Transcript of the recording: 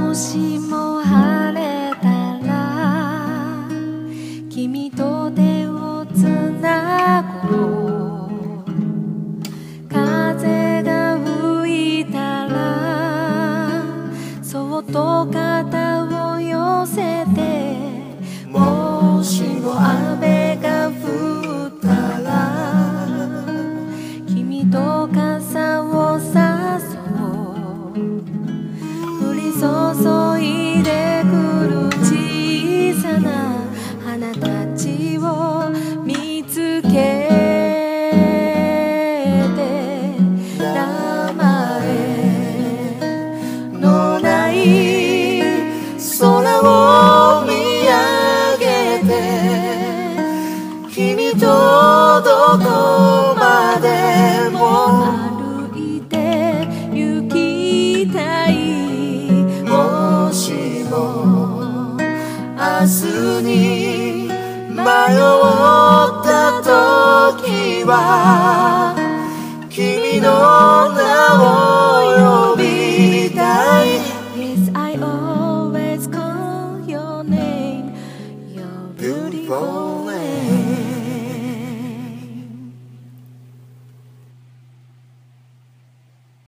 もしも晴れたら君と手をつなごう。風が吹いたらそっと肩を寄せて、もしも雨が降ったら君と傘をさそう。降り注いでくる小さな花たちを見つけて、名前のない空を見上げて、君とどこまでも歩いて行きたい。もしも明日に迷った時は君の名を呼びたい。 Yes, I always call your name. You're beautiful.